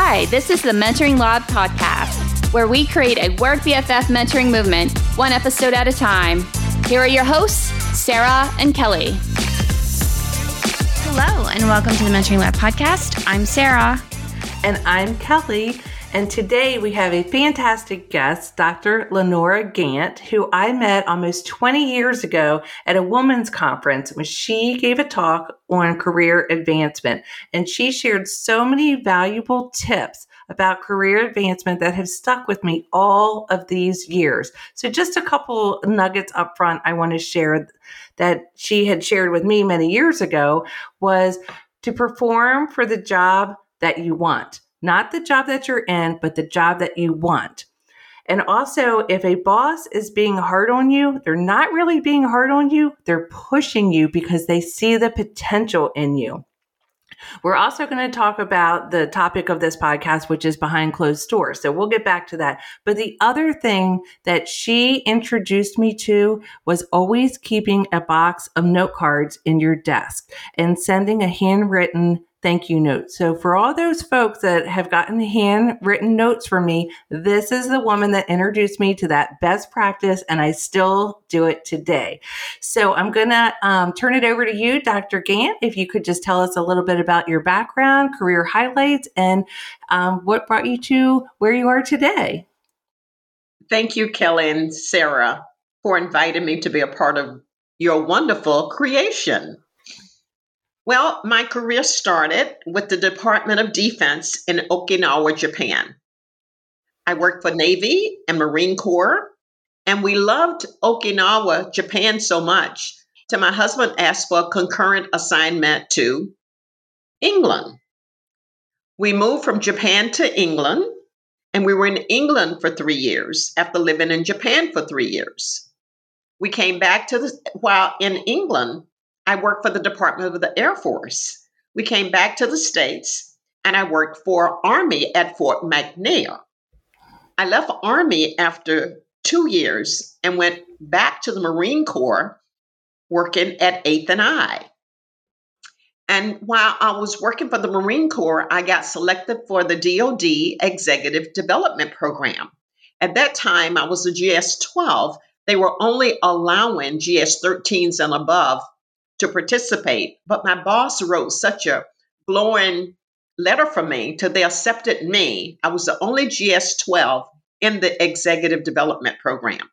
Hi, this is the Mentoring Lab podcast, where we create a Work BFF mentoring movement, one episode at a time. Here are your hosts, Sarah and Kelly. Hello, and welcome to the Mentoring Lab podcast. I'm Sarah. And I'm Kelly. And today we have a fantastic guest, Dr. Lenora Gant, who I met almost 20 years ago at a women's conference when she gave a talk on career advancement. And she shared so many valuable tips about career advancement that have stuck with me all of these years. So just a couple nuggets up front I want to share that she had shared with me many years ago was to perform for the job that you want. Not the job that you're in, but the job that you want. And also, if a boss is being hard on you, they're not really being hard on you. They're pushing you because they see the potential in you. We're also going to talk about the topic of this podcast, which is behind closed doors. So we'll get back to that. But the other thing that she introduced me to was always keeping a box of note cards in your desk and sending a handwritten thank you note. So for all those folks that have gotten handwritten notes from me, this is the woman that introduced me to that best practice, and I still do it today. So I'm going to turn it over to you, Dr. Gant, if you could just tell us a little bit about your background, career highlights, and what brought you to where you are today. Thank you, Kelly and Sarah, for inviting me to be a part of your wonderful creation. Well, my career started with the Department of Defense in Okinawa, Japan. I worked for Navy and Marine Corps, and we loved Okinawa, Japan so much till my husband asked for a concurrent assignment to England. We moved from Japan to England, and we were in England for 3 years after living in Japan for 3 years. We came back while in England, I worked for the Department of the Air Force. We came back to the States, and I worked for Army at Fort McNair. I left Army after 2 years and went back to the Marine Corps working at 8th and I. And while I was working for the Marine Corps, I got selected for the DoD Executive Development Program. At that time, I was a GS-12. They were only allowing GS-13s and above to participate. But my boss wrote such a glowing letter for me till they accepted me. I was the only GS-12 in the Executive Development Program.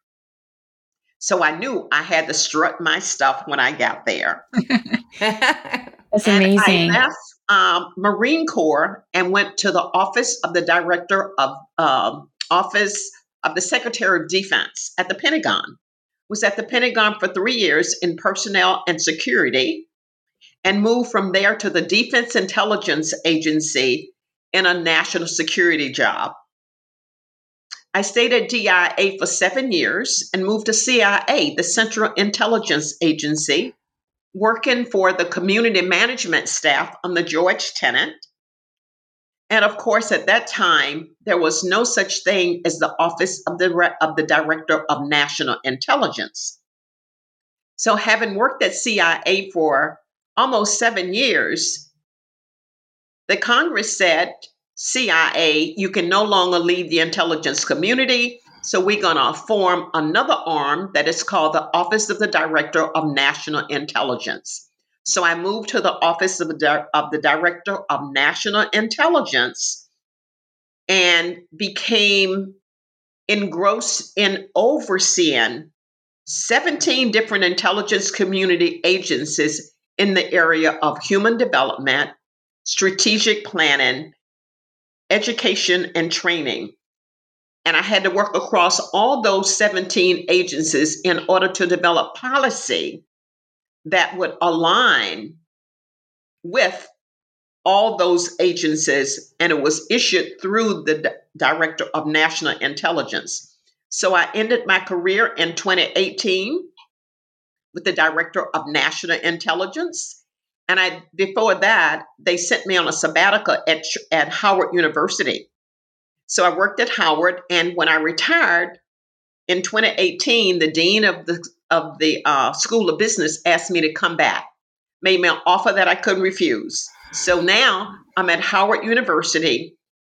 So I knew I had to strut my stuff when I got there. That's amazing. I left Marine Corps and went to the Office of the Secretary of Defense at the Pentagon. Was at the Pentagon for 3 years in personnel and security, and moved from there to the Defense Intelligence Agency in a national security job. I stayed at DIA for 7 years and moved to CIA, the Central Intelligence Agency, working for the community management staff on the George Tenet. And of course, at that time, there was no such thing as the Office of the Director of National Intelligence. So having worked at CIA for almost 7 years, the Congress said, CIA, you can no longer leave the intelligence community. So we're going to form another arm that is called the Office of the Director of National Intelligence. So I moved to the Office of the Director of National Intelligence and became engrossed in overseeing 17 different intelligence community agencies in the area of human development, strategic planning, education, and training. And I had to work across all those 17 agencies in order to develop policy that would align with all those agencies, and it was issued through the Director of National Intelligence. So I ended my career in 2018 with the Director of National Intelligence. And before that, they sent me on a sabbatical at Howard University. So I worked at Howard, and when I retired in 2018, the dean of the School of Business asked me to come back, made me an offer that I couldn't refuse. So now I'm at Howard University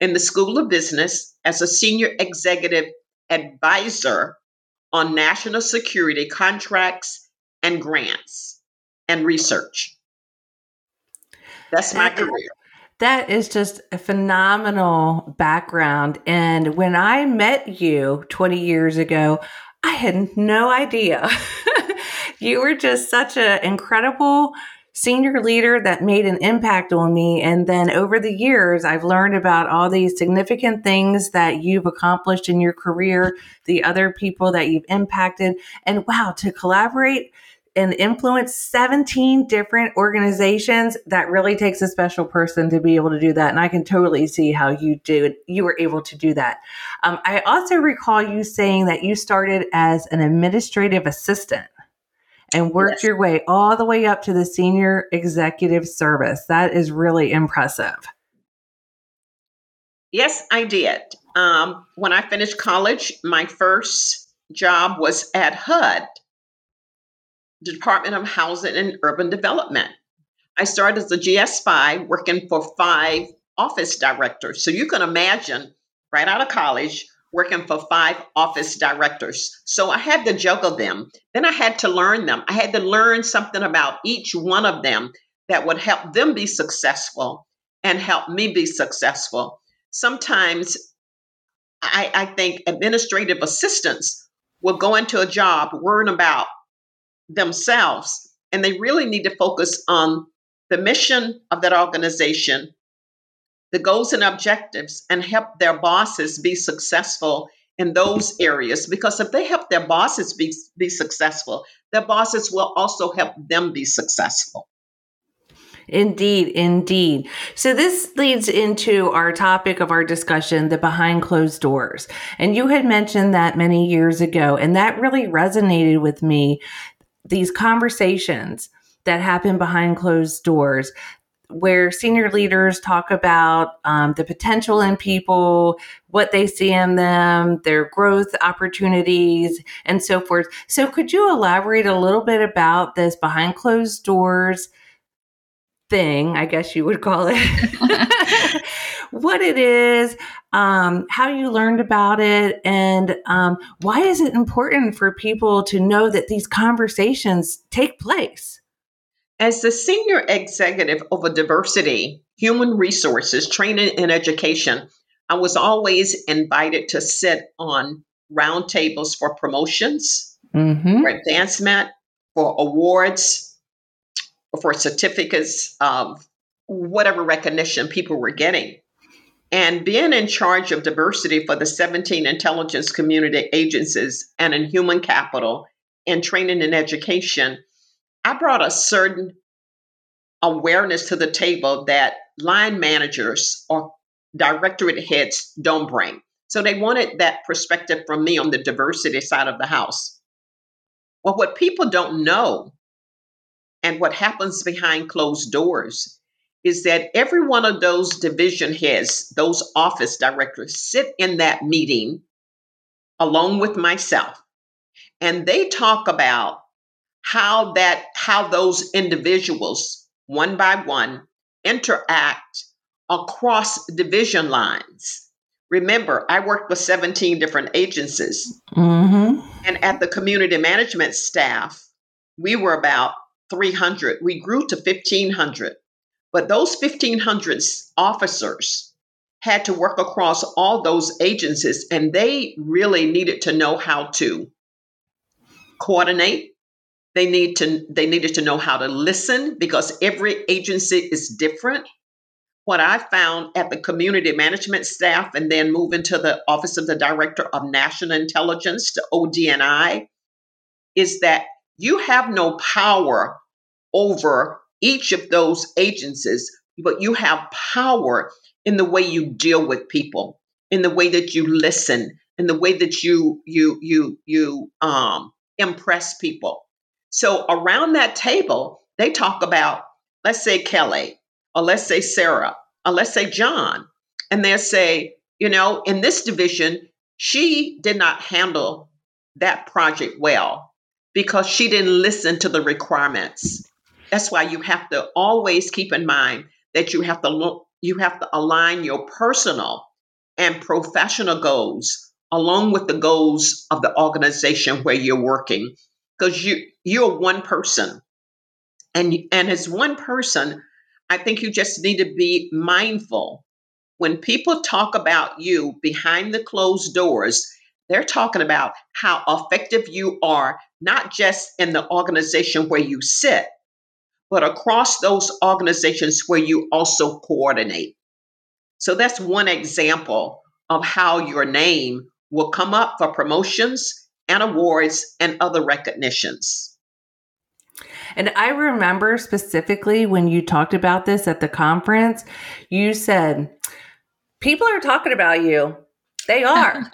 in the School of Business as a senior executive advisor on national security contracts and grants and research. That's my career. That is just a phenomenal background. And when I met you 20 years ago, I had no idea. You were just such an incredible senior leader that made an impact on me. And then over the years, I've learned about all these significant things that you've accomplished in your career, the other people that you've impacted. And wow, to collaborate and influence 17 different organizations, that really takes a special person to be able to do that. And I can totally see how you were able to do that. I also recall you saying that you started as an administrative assistant and worked your way all the way up to the senior executive service. That is really impressive. Yes, I did. When I finished college, my first job was at HUD, Department of Housing and Urban Development. I started as a GS5 working for 5 office directors. So you can imagine right out of college working for 5 office directors. So I had to juggle them. Then I had to learn them. I had to learn something about each one of them that would help them be successful and help me be successful. Sometimes I think administrative assistants will go into a job worrying about themselves, and they really need to focus on the mission of that organization, the goals and objectives, and help their bosses be successful in those areas. Because if they help their bosses be successful, their bosses will also help them be successful. Indeed, indeed. So this leads into our topic of our discussion, the behind closed doors. And you had mentioned that many years ago, and that really resonated with me. These conversations that happen behind closed doors, where senior leaders talk about the potential in people, what they see in them, their growth opportunities, and so forth. So could you elaborate a little bit about this behind closed doors thing, I guess you would call it, what it is, how you learned about it, and why is it important for people to know that these conversations take place? As the senior executive over diversity, human resources, training, and education, I was always invited to sit on roundtables for promotions, for advancement, for awards, for certificates of whatever recognition people were getting. And being in charge of diversity for the 17 intelligence community agencies and in human capital and training and education, I brought a certain awareness to the table that line managers or directorate heads don't bring. So they wanted that perspective from me on the diversity side of the house. Well, what people don't know and what happens behind closed doors is that every one of those division heads, those office directors, sit in that meeting along with myself, and they talk about how those individuals, one by one, interact across division lines. Remember, I worked with 17 different agencies, and at the community management staff, we were about 300. We grew to 1,500. But those 1,500 officers had to work across all those agencies, and they really needed to know how to coordinate. They needed to know how to listen, because every agency is different. What I found at the community management staff, and then moving to the Office of the Director of National Intelligence, the ODNI, is that you have no power over each of those agencies, but you have power in the way you deal with people, in the way that you listen, in the way that you impress people. So around that table, they talk about, let's say Kelly, or let's say Sarah, or let's say John, and they'll say, in this division, she did not handle that project well because she didn't listen to the requirements. That's why you have to always keep in mind that you have to align your personal and professional goals, along with the goals of the organization where you're working. Because you're one person. And as one person, I think you just need to be mindful. When people talk about you behind the closed doors, they're talking about how effective you are, not just in the organization where you sit, but across those organizations where you also coordinate. So that's one example of how your name will come up for promotions and awards and other recognitions. And I remember specifically when you talked about this at the conference, you said, people are talking about you. They are.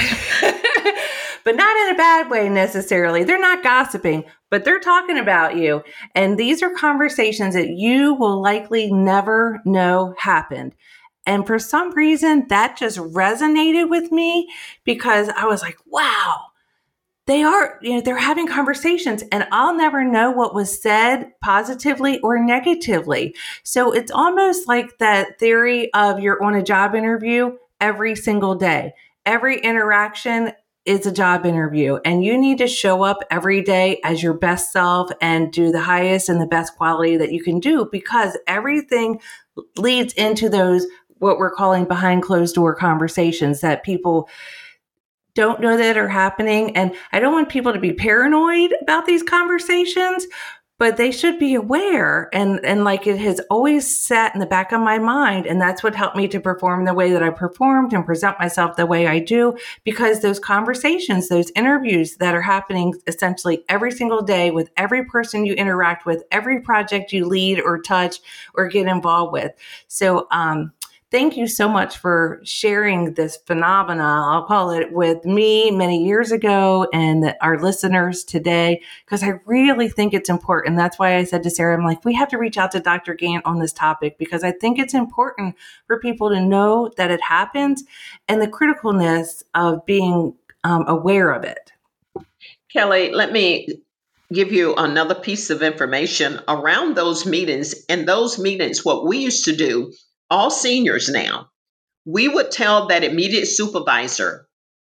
But not in a bad way necessarily. They're not gossiping, but they're talking about you. And these are conversations that you will likely never know happened. And for some reason, that just resonated with me because I was like, wow, they are, they're having conversations and I'll never know what was said positively or negatively. So it's almost like that theory of you're on a job interview every single day. Every interaction is a job interview and you need to show up every day as your best self and do the highest and the best quality that you can do, because everything leads into those, what we're calling behind closed door conversations that people don't know that are happening. And I don't want people to be paranoid about these conversations, but they should be aware. And like it has always sat in the back of my mind. And that's what helped me to perform the way that I performed and present myself the way I do, because those conversations, those interviews that are happening essentially every single day with every person you interact with, every project you lead or touch or get involved with. So, thank you so much for sharing this phenomena, I'll call it, with me many years ago and our listeners today, because I really think it's important. That's why I said to Sarah, I'm like, we have to reach out to Dr. Gant on this topic, because I think it's important for people to know that it happens and the criticalness of being aware of it. Kelly, let me give you another piece of information around those meetings. In those meetings, what we used to do, all seniors now, we would tell that immediate supervisor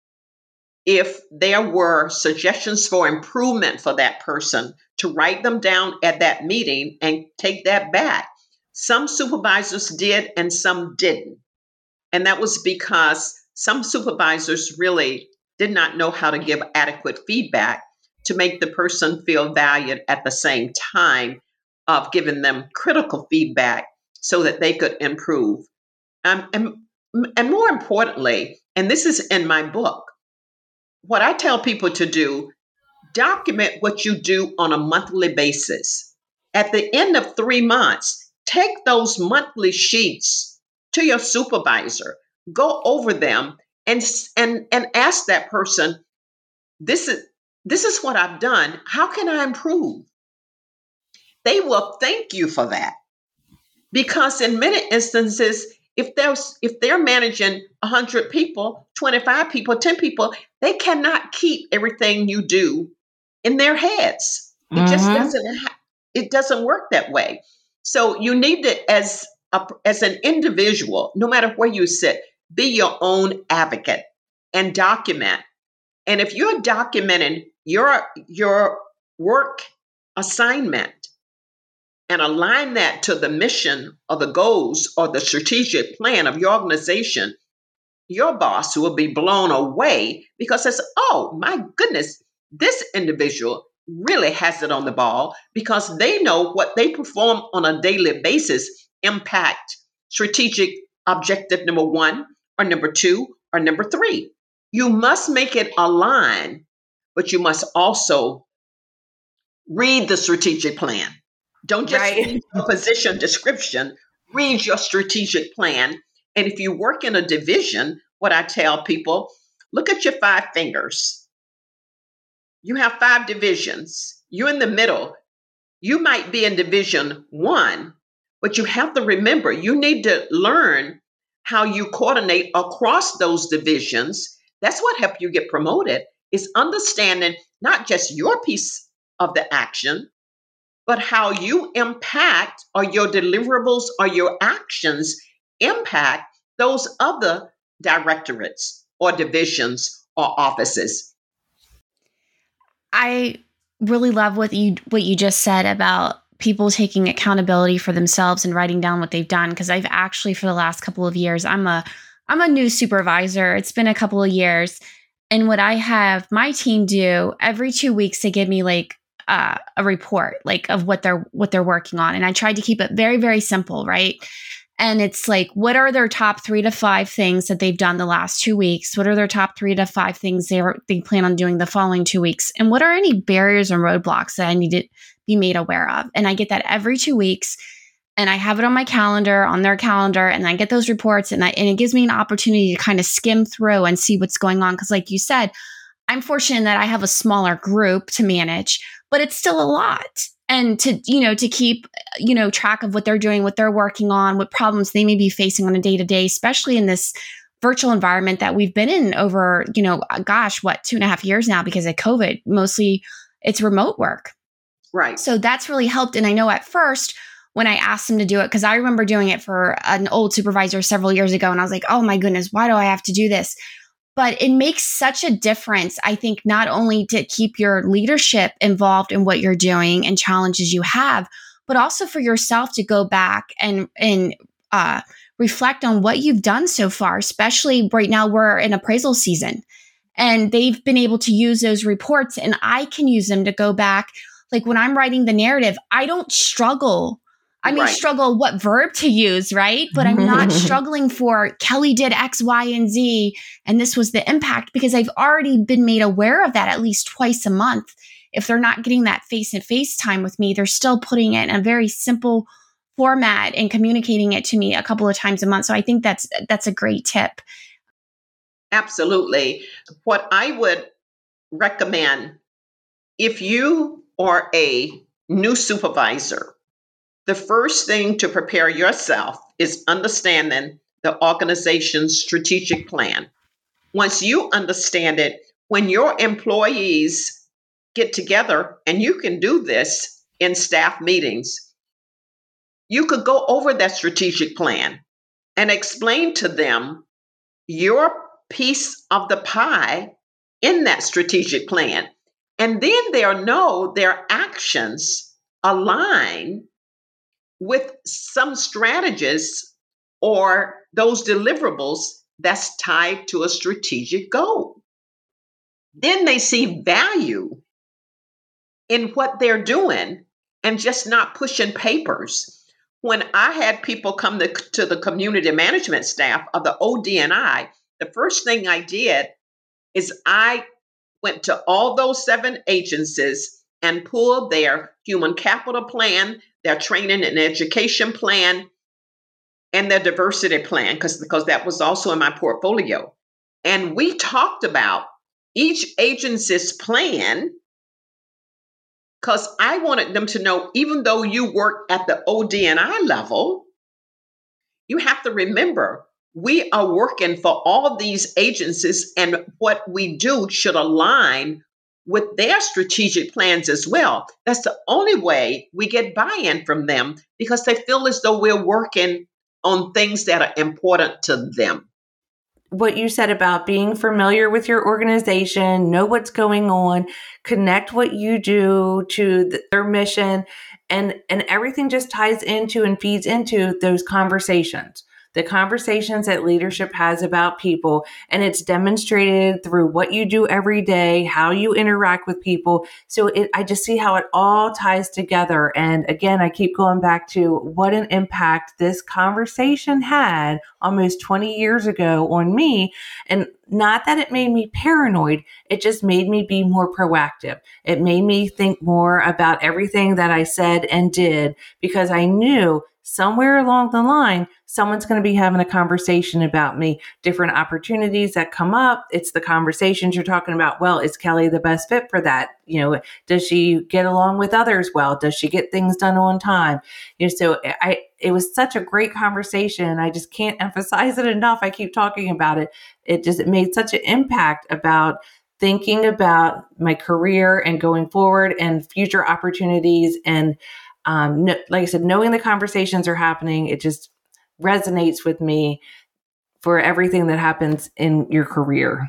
if there were suggestions for improvement for that person to write them down at that meeting and take that back. Some supervisors did and some didn't. And that was because some supervisors really did not know how to give adequate feedback to make the person feel valued at the same time of giving them critical feedback so that they could improve. And more importantly, and this is in my book, what I tell people to do, document what you do on a monthly basis. At the end of 3 months, take those monthly sheets to your supervisor, go over them and ask that person, this is what I've done. How can I improve? They will thank you for that. Because in many instances, if they're managing 100 people, 25 people, 10 people, they cannot keep everything you do in their heads. It just doesn't work that way. So you need to, as an individual, no matter where you sit, be your own advocate and document. And if you're documenting your work assignment, and align that to the mission or the goals or the strategic plan of your organization, your boss will be blown away because it's, oh my goodness, this individual really has it on the ball, because they know what they perform on a daily basis impact strategic objective number 1 or number 2 or number 3. You must make it align, but you must also read the strategic plan. Don't just read a position description, read your strategic plan. And if you work in a division, what I tell people, look at your 5 fingers. You have 5 divisions. You're in the middle. You might be in division 1, but you have to remember, you need to learn how you coordinate across those divisions. That's what helps you get promoted, is understanding not just your piece of the action, but how you impact, or your deliverables or your actions impact those other directorates or divisions or offices. I really love what you just said about people taking accountability for themselves and writing down what they've done. Because I've actually, for the last couple of years, I'm a new supervisor. It's been a couple of years. And what I have my team do every 2 weeks, they give me like a report like of what they're working on. And I tried to keep it very, very simple, right? And it's like, what are their top 3 to 5 things that they've done the last 2 weeks? What are their top 3 to 5 things they plan on doing the following 2 weeks? And what are any barriers and roadblocks that I need to be made aware of? And I get that every 2 weeks. And I have it on my calendar, on their calendar, and I get those reports, and it gives me an opportunity to kind of skim through and see what's going on. Because like you said, I'm fortunate that I have a smaller group to manage, but it's still a lot. And to keep, track of what they're doing, what they're working on, what problems they may be facing on a day-to-day, especially in this virtual environment that we've been in over, 2.5 years now because of COVID. Mostly it's remote work. Right. So that's really helped. And I know at first, when I asked them to do it, because I remember doing it for an old supervisor several years ago, and I was like, oh my goodness, why do I have to do this? But it makes such a difference, I think, not only to keep your leadership involved in what you're doing and challenges you have, but also for yourself to go back and reflect on what you've done so far, especially right now we're in appraisal season. And they've been able to use those reports, and I can use them to go back. Like when I'm writing the narrative, I don't struggle. Struggle what verb to use, right? But I'm not struggling for Kelly did X, Y, and Z, and this was the impact, because I've already been made aware of that at least twice a month. If they're not getting that face-to-face time with me, they're still putting it in a very simple format and communicating it to me a couple of times a month. So I think that's a great tip. Absolutely. What I would recommend, if you are a new supervisor, the first thing to prepare yourself is understanding the organization's strategic plan. Once you understand it, when your employees get together, and you can do this in staff meetings, you could go over that strategic plan and explain to them your piece of the pie in that strategic plan. And then they'll know their actions align with some strategies or those deliverables that's tied to a strategic goal. Then they see value in what they're doing and just not pushing papers. When I had people come to the community management staff of the OD&I, the first thing I did is I went to all those 7 agencies and pulled their human capital plan, their training and education plan, and their diversity plan, because that was also in my portfolio. And we talked about each agency's plan, because I wanted them to know, even though you work at the OD&I level, you have to remember, we are working for all these agencies, and what we do should align with their strategic plans as well. That's the only way we get buy-in from them, because they feel as though we're working on things that are important to them. What you said about being familiar with your organization, know what's going on, connect what you do to their mission, and everything just ties into and feeds into those conversations. The conversations that leadership has about people, and it's demonstrated through what you do every day, how you interact with people. So I just see how it all ties together. And again, I keep going back to what an impact this conversation had almost 20 years ago on me. And not that it made me paranoid, it just made me be more proactive. It made me think more about everything that I said and did, because I knew somewhere along the line, someone's going to be having a conversation about me, different opportunities that come up. It's the conversations you're talking about. Well, is Kelly the best fit for that? Does she get along with others well? Does she get things done on time? So it was such a great conversation. I just can't emphasize it enough. I keep talking about it. It made such an impact about thinking about my career and going forward and future opportunities. And like I said, knowing the conversations are happening, it just resonates with me for everything that happens in your career?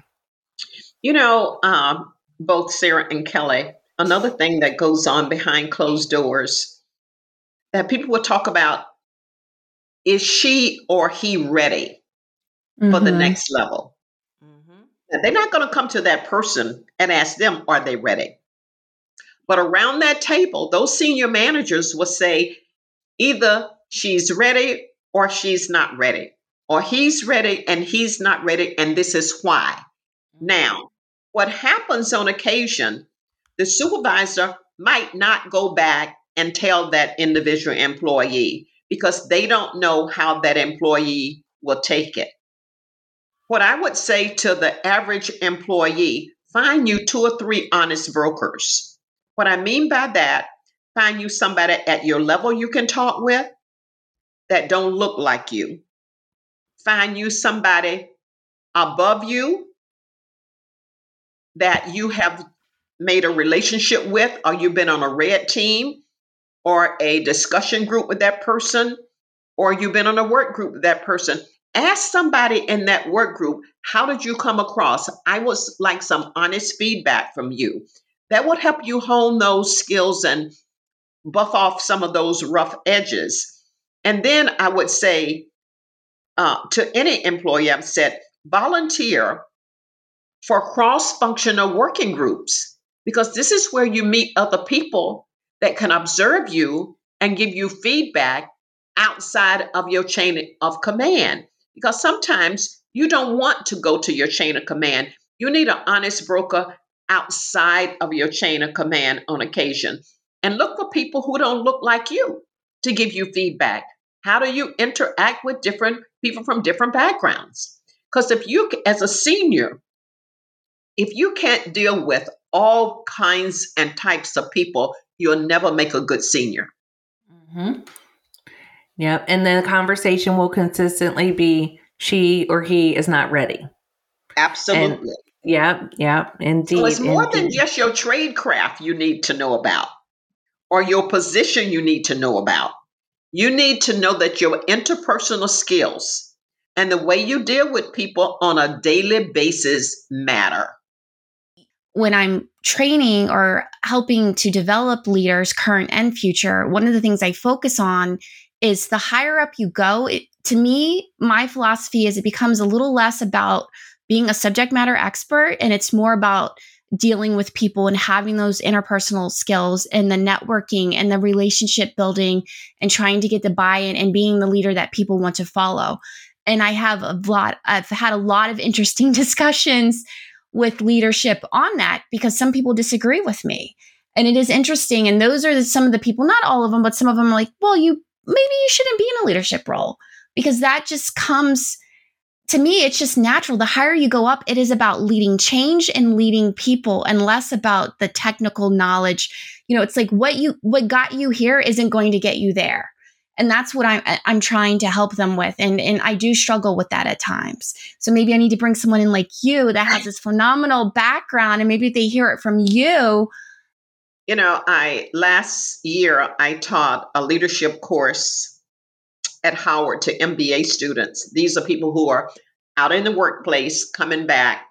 Both Sarah and Kelly, another thing that goes on behind closed doors that people will talk about, is she or he ready for the next level? Now, they're not going to come to that person and ask them, are they ready? But around that table, those senior managers will say either she's ready or she's not ready, or he's ready and he's not ready, and this is why. Now, what happens on occasion, the supervisor might not go back and tell that individual employee because they don't know how that employee will take it. What I would say to the average employee, find you 2 or 3 honest brokers. What I mean by that, find you somebody at your level you can talk with that don't look like you. Find you somebody above you that you have made a relationship with, or you've been on a red team or a discussion group with that person, or you've been on a work group with that person. Ask somebody in that work group, how did you come across? I would like some honest feedback from you. That would help you hone those skills and buff off some of those rough edges. And then I would say to any employee, I've said, volunteer for cross-functional working groups, because this is where you meet other people that can observe you and give you feedback outside of your chain of command. Because sometimes you don't want to go to your chain of command. You need an honest broker outside of your chain of command on occasion. And look for people who don't look like you to give you feedback. How do you interact with different people from different backgrounds? Because if you, as a senior, if you can't deal with all kinds and types of people, you'll never make a good senior. Yep. And then the conversation will consistently be she or he is not ready. Absolutely. Yep. Indeed. So it's more than just your trade craft you need to know about, or your position you need to know about. You need to know that your interpersonal skills and the way you deal with people on a daily basis matter. When I'm training or helping to develop leaders, current and future, one of the things I focus on is the higher up you go. To me, my philosophy is it becomes a little less about being a subject matter expert, and it's more about dealing with people and having those interpersonal skills and the networking and the relationship building and trying to get the buy-in and being the leader that people want to follow. And I've had a lot of interesting discussions with leadership on that, because some people disagree with me. And it is interesting. And those are some of the people, not all of them, but some of them are like, well, maybe you shouldn't be in a leadership role, because that just comes, to me, it's just natural. The higher you go up, it is about leading change and leading people and less about the technical knowledge. It's like what got you here isn't going to get you there. And that's what I'm trying to help them with. And I do struggle with that at times. So maybe I need to bring someone in like you that has this phenomenal background, and maybe if they hear it from you. Last year, I taught a leadership course at Howard to MBA students. These are people who are out in the workplace coming back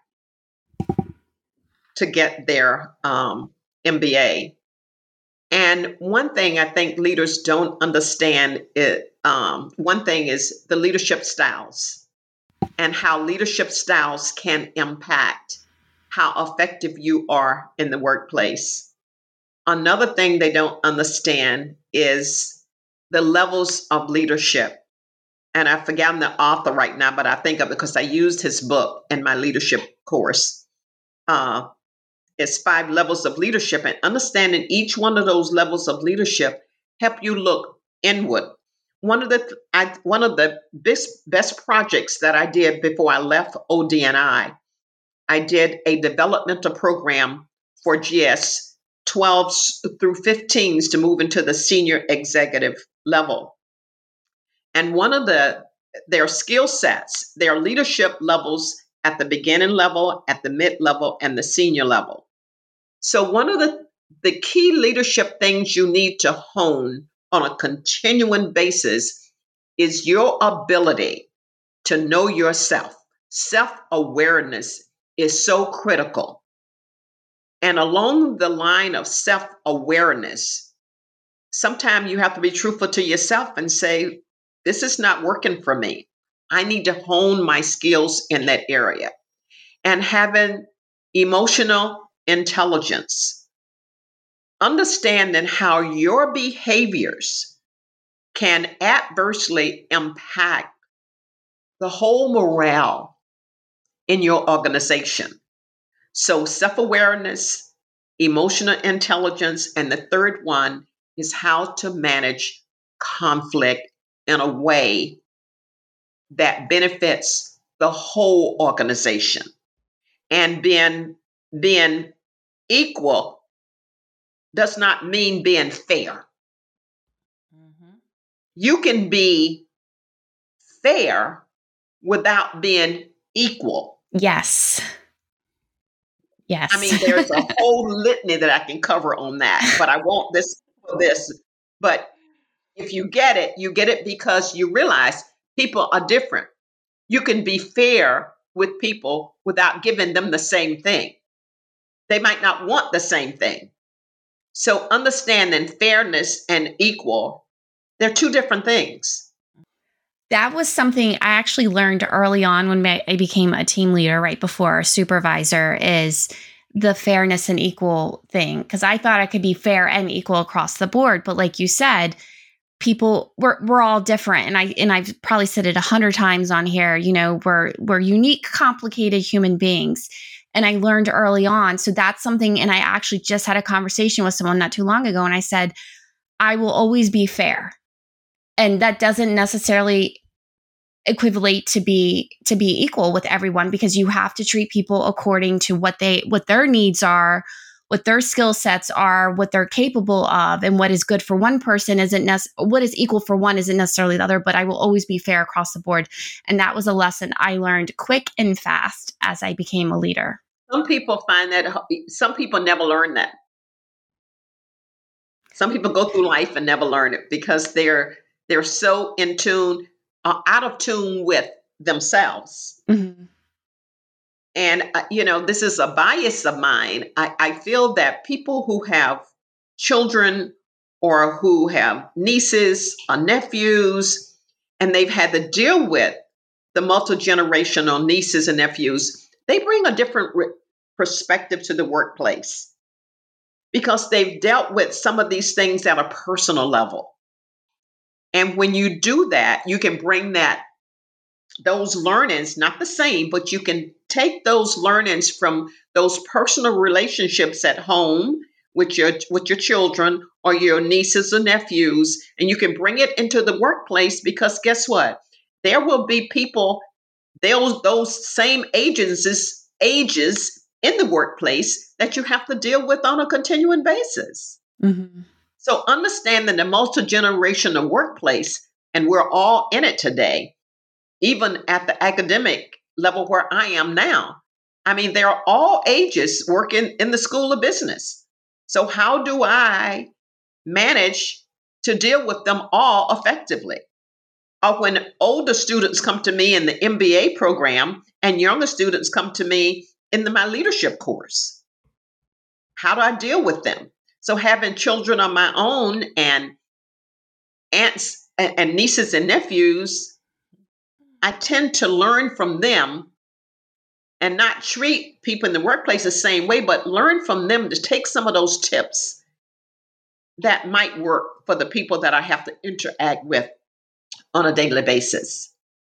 to get their MBA. And one thing I think leaders don't understand, one thing is the leadership styles and how leadership styles can impact how effective you are in the workplace. Another thing they don't understand is the levels of leadership. And I've forgotten the author right now, but I think of it because I used his book in my leadership course. It's 5 levels of leadership, and understanding each one of those levels of leadership help you look inward. One of the best projects that I did before I left ODNI, I did a developmental program for GS 12s through 15s to move into the senior executive level. And one of their skill sets, their leadership levels at the beginning level, at the mid level, and the senior level. So one of the key leadership things you need to hone on a continuing basis is your ability to know yourself. Self-awareness is so critical. And along the line of self-awareness, sometimes you have to be truthful to yourself and say, this is not working for me. I need to hone my skills in that area. And having emotional intelligence, understanding how your behaviors can adversely impact the whole morale in your organization. So self-awareness, emotional intelligence, and the third one is how to manage conflict in a way that benefits the whole organization. And being equal does not mean being fair. Mm-hmm. You can be fair without being equal. Yes. Yes. I mean, there's a whole litany that I can cover on that, but I won't this for this. But if you get it because you realize people are different. You can be fair with people without giving them the same thing. They might not want the same thing. So understanding fairness and equal, they're two different things. That was something I actually learned early on when I became a team leader, right before a supervisor, is the fairness and equal thing. Because I thought I could be fair and equal across the board. But like you said, people, we're all different. And I've probably said it 100 times on here, we're unique, complicated human beings. And I learned early on. So that's something, and I actually just had a conversation with someone not too long ago. And I said, I will always be fair. And that doesn't necessarily equivalent to be equal with everyone, because you have to treat people according to what their needs are, what their skill sets are, what they're capable of, and what is good for one person what is equal for one isn't necessarily the other. But I will always be fair across the board. And that was a lesson I learned quick and fast as I became a leader. Some people find that, some people never learn that. Some people go through life and never learn it because they're so in tune, out of tune with themselves. Mm-hmm. And, this is a bias of mine. I feel that people who have children or who have nieces or nephews, and they've had to deal with the multi-generational nieces and nephews, they bring a different perspective to the workplace because they've dealt with some of these things at a personal level. And when you do that, you can bring those learnings, not the same, but you can take those learnings from those personal relationships at home with your children or your nieces or nephews, and you can bring it into the workplace, because guess what? There will be people, those same ages in the workplace that you have to deal with on a continuing basis. Mm-hmm. So understanding the multi-generational workplace, and we're all in it today, even at the academic level where I am now. I mean, they're all ages working in the School of Business. So how do I manage to deal with them all effectively? Or when older students come to me in the MBA program and younger students come to me in my leadership course, how do I deal with them? So having children of my own and aunts and nieces and nephews, I tend to learn from them and not treat people in the workplace the same way, but learn from them to take some of those tips that might work for the people that I have to interact with on a daily basis.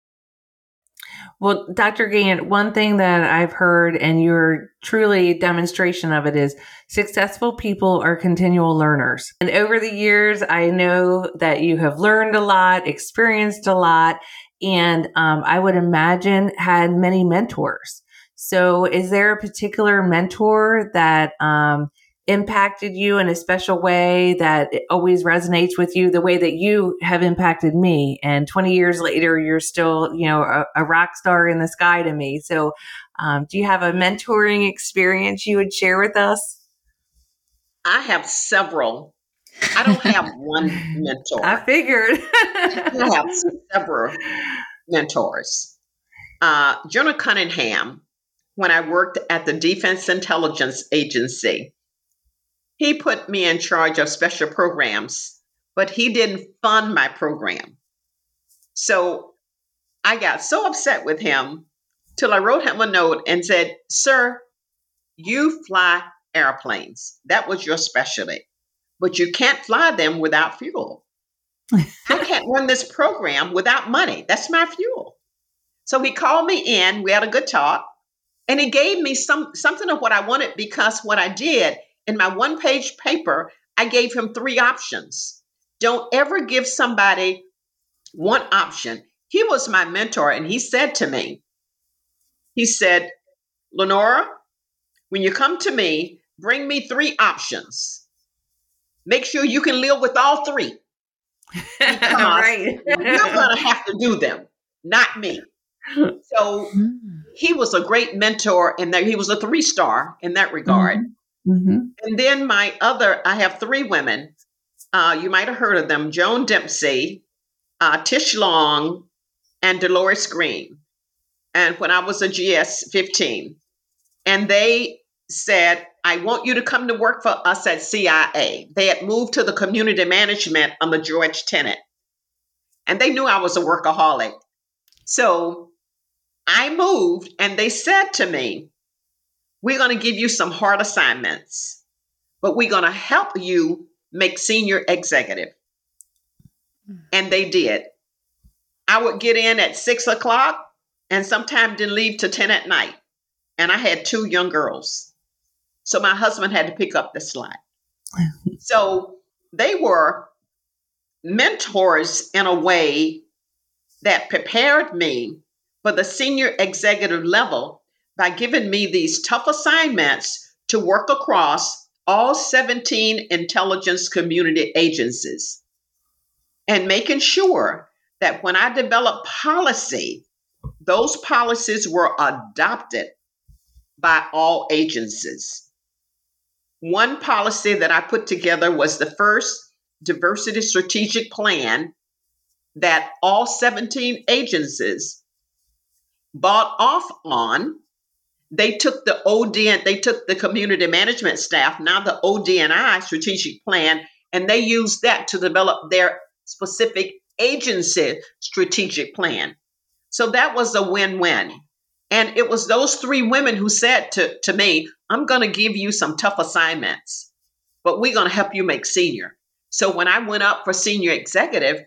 Well, Dr. Gant, one thing that I've heard, and you're truly a demonstration of it, is successful people are continual learners. And over the years, I know that you have learned a lot, experienced a lot, and I would imagine had many mentors. So is there a particular mentor that impacted you in a special way that always resonates with you, the way that you have impacted me? And 20 years later, you're still, a rock star in the sky to me. So do you have a mentoring experience you would share with us? I have several. I don't have one mentor. I figured. I have several mentors. General Cunningham, when I worked at the Defense Intelligence Agency, he put me in charge of special programs, but he didn't fund my program. So I got so upset with him till I wrote him a note and said, "Sir, you fly airplanes. That was your specialty, but you can't fly them without fuel. I can't run this program without money. That's my fuel." So he called me in. We had a good talk, and he gave me something of what I wanted, because what I did in my one-page paper, I gave him 3 options. Don't ever give somebody one option. He was my mentor, and he said to me, he said, "Lenora, when you come to me, bring me 3 options. Make sure you can live with all 3. Because Right. you're going to have to do them, not me." So he was a great mentor in that. He was a 3-star in that regard. Mm-hmm. And then I have 3 women. You might have heard of them: Joan Dempsey, Tish Long, and Dolores Green. And when I was a GS-15, and they said, "I want you to come to work for us at CIA." They had moved to the community management on the George Tenet, and they knew I was a workaholic. So I moved, and they said to me, "We're going to give you some hard assignments, but we're going to help you make senior executive." And they did. I would get in at 6 o'clock and sometimes didn't leave till 10 at night. And I had 2 young girls. So my husband had to pick up the slack. So they were mentors in a way that prepared me for the senior executive level by giving me these tough assignments to work across all 17 intelligence community agencies, and making sure that when I developed policy, those policies were adopted by all agencies. One policy that I put together was the first diversity strategic plan that all 17 agencies bought off on. They took the ODN, they took the community management staff, now the ODNI strategic plan, and they used that to develop their specific agency strategic plan. So that was a win-win. And it was those 3 women who said to me, "I'm going to give you some tough assignments, but we're going to help you make senior." So when I went up for senior executive,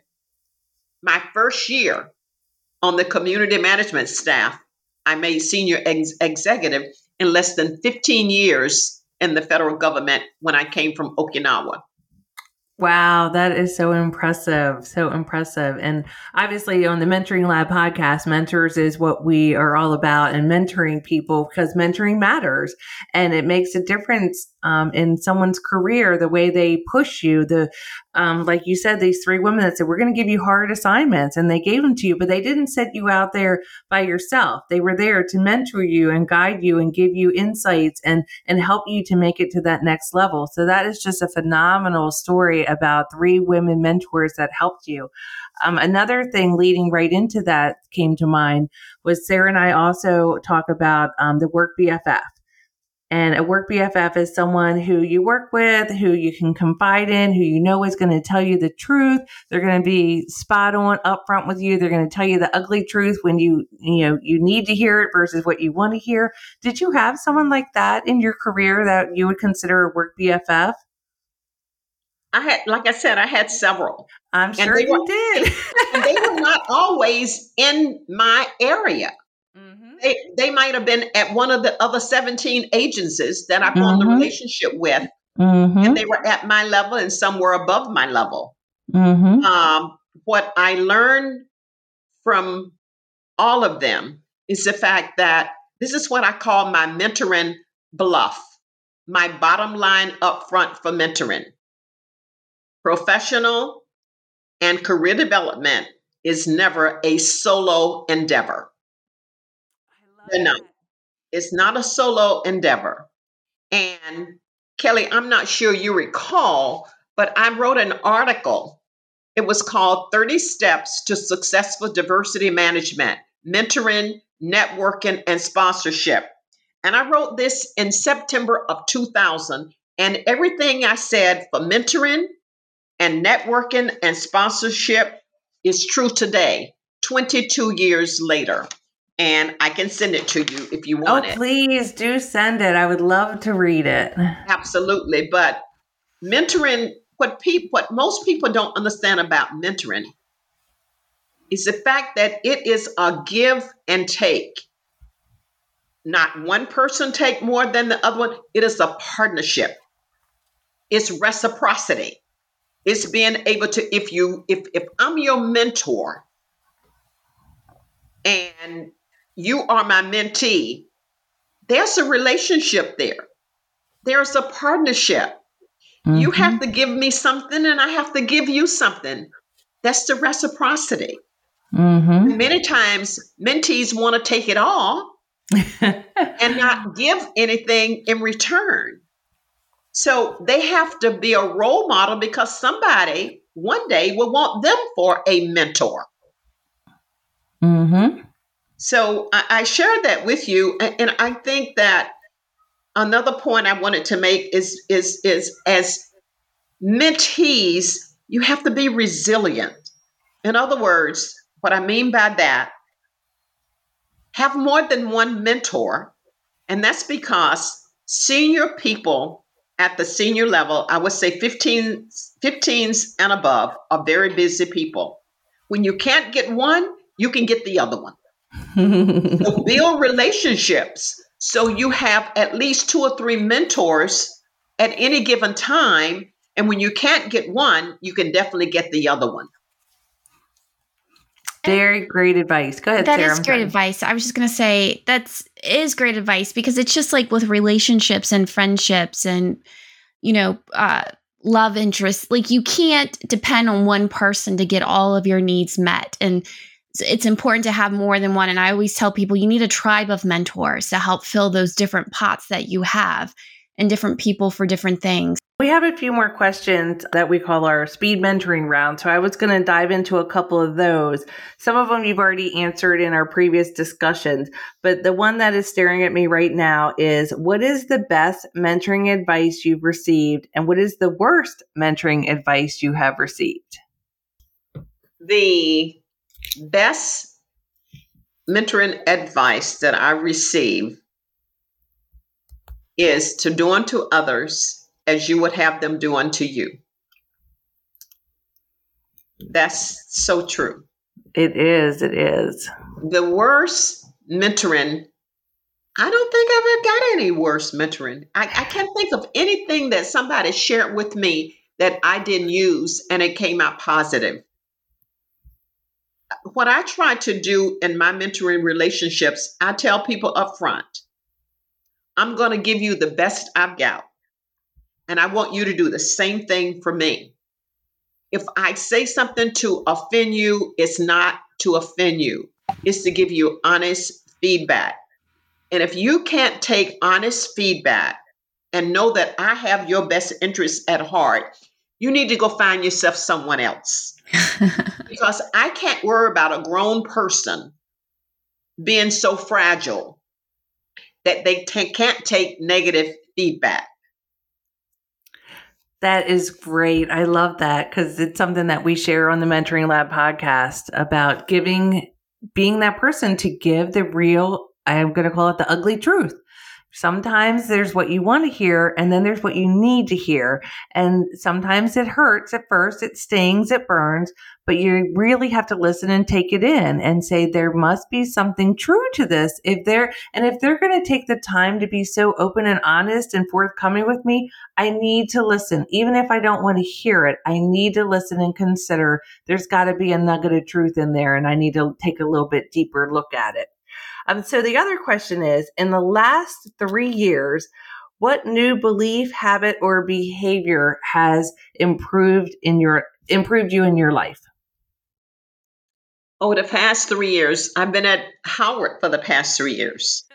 my first year on the community management staff, I made senior executive in less than 15 years in the federal government when I came from Okinawa. Wow, that is so impressive. So impressive. And obviously on the Mentoring Lab podcast, mentors is what we are all about, and mentoring people, because mentoring matters and it makes a difference in someone's career, the way they push you. Like you said, these 3 women that said, "We're going to give you hard assignments," and they gave them to you, but they didn't set you out there by yourself. They were there to mentor you and guide you and give you insights and help you to make it to that next level. So that is just a phenomenal story about 3 women mentors that helped you. Another thing leading right into that came to mind was Sarah and I also talk about the work BFF. And a work BFF is someone who you work with, who you can confide in, who you know is going to tell you the truth. They're going to be spot on, upfront with you. They're going to tell you the ugly truth when you need to hear it versus what you want to hear. Did you have someone like that in your career that you would consider a work BFF? Like I said, I had several. I'm sure you did. And they were not always in my area. Mm-hmm. They might have been at one of the other 17 agencies that I formed a relationship with. Mm-hmm. And they were at my level and some were above my level. Mm-hmm. What I learned from all of them is the fact that this is what I call my mentoring bluff, my bottom line up front for mentoring. Professional and career development is never a solo endeavor. No, it's not a solo endeavor. And Kelly, I'm not sure you recall, but I wrote an article. It was called 30 Steps to Successful Diversity Management mentoring, networking, and sponsorship. And I wrote this in September of 2000. And everything I said for mentoring and networking and sponsorship is true today, 22 years later. And I can send it to you if you want it. Please do send it. I would love to read it. Absolutely. But mentoring, what most people don't understand about mentoring is the fact that it is a give and take. Not one person take more than the other one. It is a partnership. It's reciprocity. It's being able to, if I'm your mentor and you are my mentee, there's a relationship there. There's a partnership. Mm-hmm. You have to give me something and I have to give you something. That's the reciprocity. Mm-hmm. Many times mentees want to take it all and not give anything in return. So they have to be a role model because somebody one day will want them for a mentor. Mm-hmm. So I shared that with you. And I think that another point I wanted to make is as mentees, you have to be resilient. In other words, what I mean by that, have more than one mentor. And that's because senior people at the senior level, I would say 15s and above, are very busy people. When you can't get one, you can get the other one. So build relationships so you have at least 2 or 3 mentors at any given time. And when you can't get one, you can definitely get the other one. Very great advice. Go ahead, Sarah. That is great advice. I was just going to say is great advice because it's just like with relationships and friendships and, love interests. Like you can't depend on one person to get all of your needs met. And it's important to have more than one. And I always tell people you need a tribe of mentors to help fill those different pots that you have and different people for different things. We have a few more questions that we call our speed mentoring round. So I was going to dive into a couple of those. Some of them you've already answered in our previous discussions, but the one that is staring at me right now is, what is the best mentoring advice you've received? And what is the worst mentoring advice you have received? The best mentoring advice that I receive is to do unto others as you would have them do unto you. That's so true. It is. It is. The worst mentoring, I don't think I've ever got any worse mentoring. I can't think of anything that somebody shared with me that I didn't use and it came out positive. What I try to do in my mentoring relationships, I tell people up front, I'm going to give you the best I've got. And I want you to do the same thing for me. If I say something to offend you, it's not to offend you. It's to give you honest feedback. And if you can't take honest feedback and know that I have your best interests at heart, you need to go find yourself someone else. Because I can't worry about a grown person being so fragile that they can't take negative feedback. That is great. I love that because it's something that we share on the Mentoring Lab podcast about being that person to give the real, I'm going to call it the ugly truth. Sometimes there's what you want to hear and then there's what you need to hear. And sometimes it hurts at first, it stings, it burns, but you really have to listen and take it in and say, there must be something true to this. If they're going to take the time to be so open and honest and forthcoming with me, I need to listen. Even if I don't want to hear it, I need to listen and consider there's got to be a nugget of truth in there and I need to take a little bit deeper look at it. So the other question is, in the last 3 years, what new belief, habit, or behavior has improved you in your life? Over the past 3 years, I've been at Howard for the past 3 years.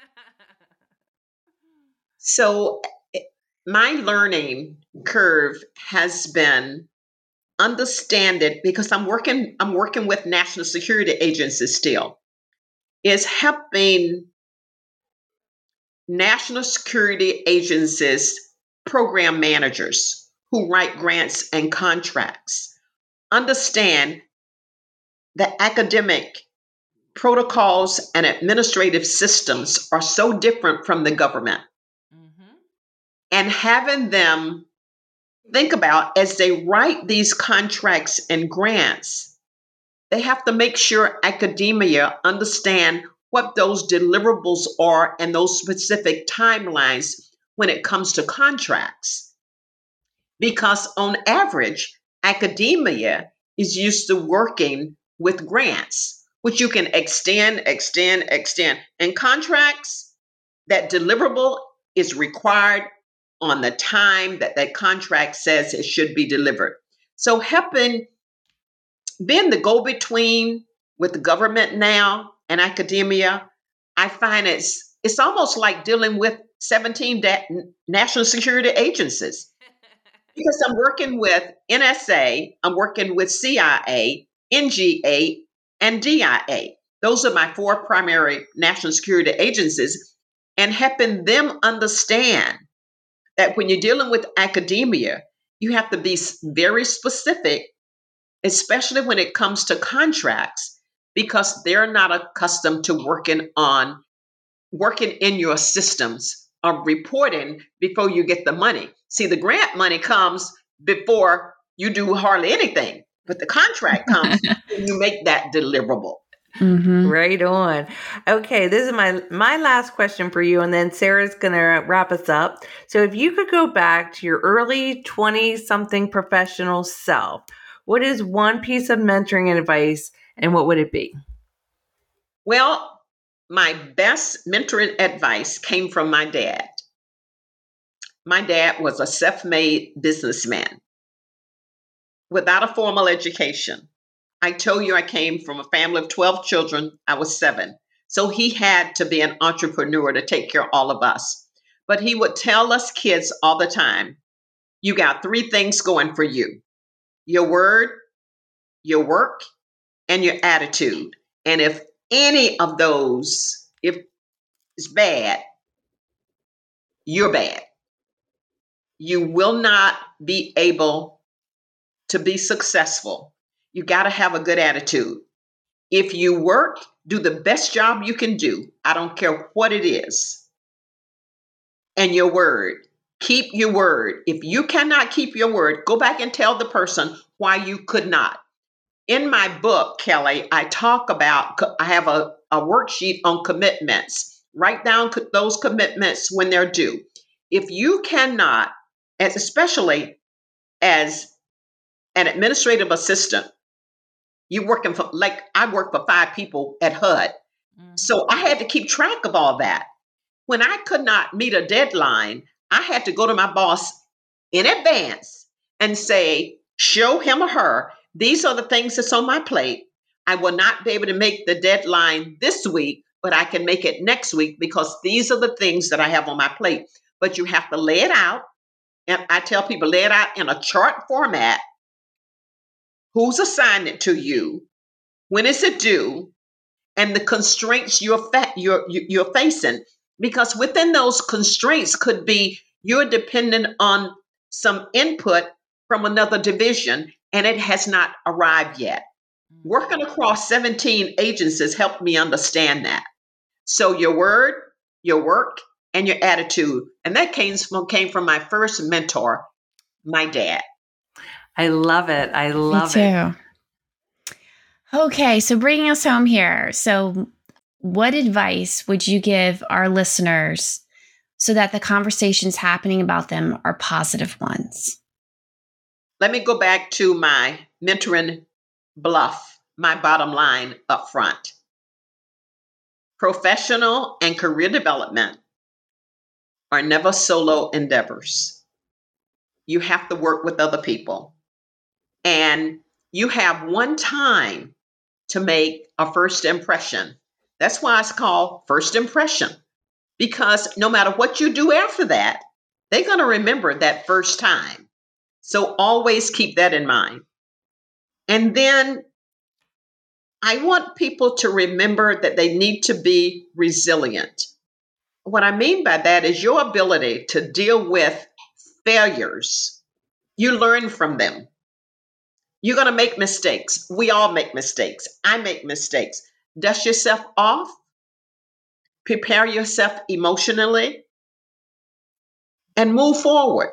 So my learning curve has been understand it because I'm working with national security agencies still. is helping national security agencies, program managers who write grants and contracts understand that academic protocols and administrative systems are so different from the government. Mm-hmm. And having them think about, as they write these contracts and grants, they have to make sure academia understand what those deliverables are and those specific timelines when it comes to contracts. Because on average, academia is used to working with grants, which you can extend. And contracts, that deliverable is required on the time that that contract says it should be delivered. So helping being the go-between with the government now and academia, I find it's almost like dealing with 17 national security agencies. Because I'm working with NSA, I'm working with CIA, NGA, and DIA. Those are my 4 primary national security agencies, and helping them understand that when you're dealing with academia, you have to be very specific, especially when it comes to contracts, because they're not accustomed to working in your systems of reporting before you get the money. See, the grant money comes before you do hardly anything, but the contract comes when you make that deliverable. Mm-hmm. Right on. Okay, this is my last question for you, and then Sarah's going to wrap us up. So if you could go back to your early 20-something professional self, what is one piece of mentoring advice, and what would it be? Well, my best mentoring advice came from my dad. My dad was a self-made businessman without a formal education. I told you I came from a family of 12 children. I was 7. So he had to be an entrepreneur to take care of all of us. But he would tell us kids all the time, you got 3 things going for you: your word, your work, and your attitude. And if any of those, if it's bad, you're bad. You will not be able to be successful. You got to have a good attitude. If you work, do the best job you can do. I don't care what it is. And your word. Keep your word. If you cannot keep your word, go back and tell the person why you could not. In my book, Kelly, I have a worksheet on commitments. Write down those commitments when they're due. If you cannot, especially as an administrative assistant, you're working for, like I work for 5 people at HUD. Mm-hmm. So I had to keep track of all that. When I could not meet a deadline, I had to go to my boss in advance and say, show him or her, these are the things that's on my plate. I will not be able to make the deadline this week, but I can make it next week because these are the things that I have on my plate. But you have to lay it out. And I tell people, lay it out in a chart format. Who's assigned it to you? When is it due? And the constraints you're facing. Because within those constraints could be you're dependent on some input from another division and it has not arrived yet. Working across 17 agencies helped me understand that. So your word, your work, and your attitude. And that came from my first mentor, my dad. I love it. I love it. Okay, so bringing us home here. So what advice would you give our listeners so that the conversations happening about them are positive ones? Let me go back to my mentoring bluff, my bottom line up front. Professional and career development are never solo endeavors. You have to work with other people. And you have one time to make a first impression. That's why it's called first impression. Because no matter what you do after that, they're going to remember that first time. So always keep that in mind. And then I want people to remember that they need to be resilient. What I mean by that is your ability to deal with failures. You learn from them. You're going to make mistakes. We all make mistakes. I make mistakes. Dust yourself off. Prepare yourself emotionally and move forward.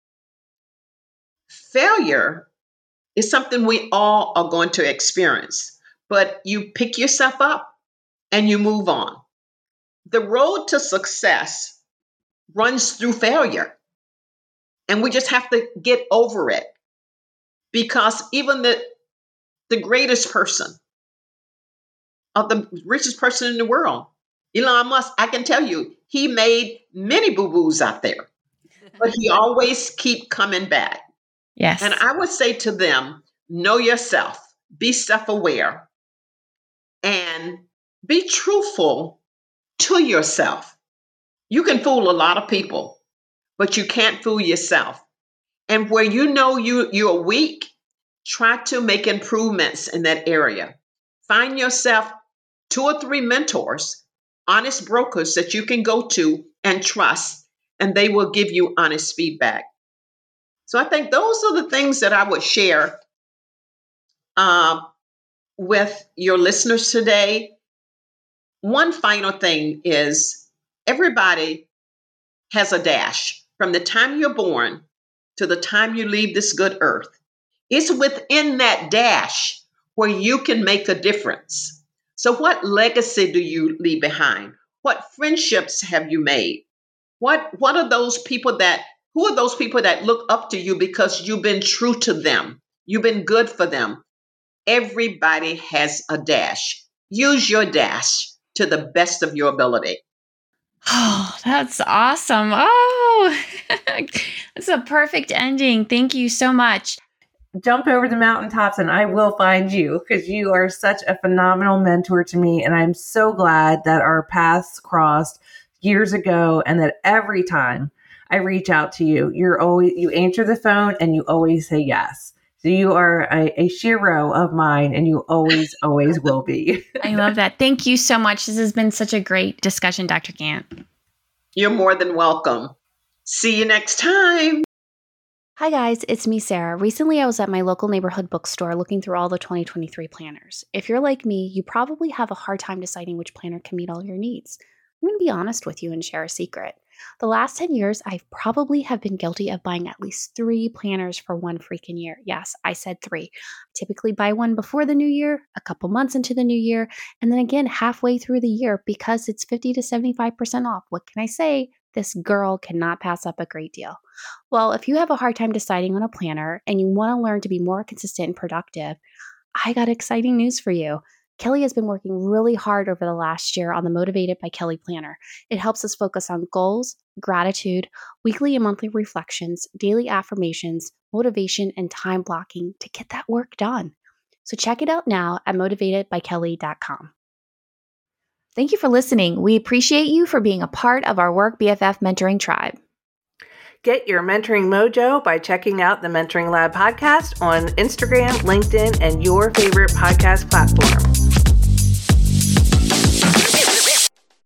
Failure is something we all are going to experience, but you pick yourself up and you move on. The road to success runs through failure, and we just have to get over it, because even the greatest person, of the richest person in the world, Elon Musk, I can tell you, he made many boo-boos out there, but he always keep coming back. Yes. And I would say to them, know yourself, be self-aware, and be truthful to yourself. You can fool a lot of people, but you can't fool yourself. And where you know you're weak, try to make improvements in that area. Find yourself 2 or 3 mentors, honest brokers that you can go to and trust, and they will give you honest feedback. So I think those are the things that I would share with your listeners today. One final thing is, everybody has a dash. From the time you're born to the time you leave this good earth, it's within that dash where you can make a difference. So what legacy do you leave behind? What friendships have you made? What are those people who are those people that look up to you because you've been true to them? You've been good for them. Everybody has a dash. Use your dash to the best of your ability. Oh, that's awesome. Oh, it's a perfect ending. Thank you so much. Jump over the mountaintops and I will find you, because you are such a phenomenal mentor to me. And I'm so glad that our paths crossed years ago, and that every time I reach out to you, you answer the phone and you always say yes. So you are a shero of mine, and you always will be. I love that. Thank you so much. This has been such a great discussion, Dr. Gant. You're more than welcome. See you next time. Hi guys, it's me, Sarah. Recently, I was at my local neighborhood bookstore looking through all the 2023 planners. If you're like me, you probably have a hard time deciding which planner can meet all your needs. I'm going to be honest with you and share a secret. The last 10 years, I probably have been guilty of buying at least 3 planners for one freaking year. Yes, I said 3. I typically buy one before the new year, a couple months into the new year, and then again halfway through the year because it's 50 to 75% off. What can I say? This girl cannot pass up a great deal. Well, if you have a hard time deciding on a planner and you want to learn to be more consistent and productive, I got exciting news for you. Kelly has been working really hard over the last year on the Motivated by Kelly planner. It helps us focus on goals, gratitude, weekly and monthly reflections, daily affirmations, motivation, and time blocking to get that work done. So check it out now at motivatedbykelly.com. Thank you for listening. We appreciate you for being a part of our Work BFF mentoring tribe. Get your mentoring mojo by checking out the Mentoring Lab podcast on Instagram, LinkedIn, and your favorite podcast platform.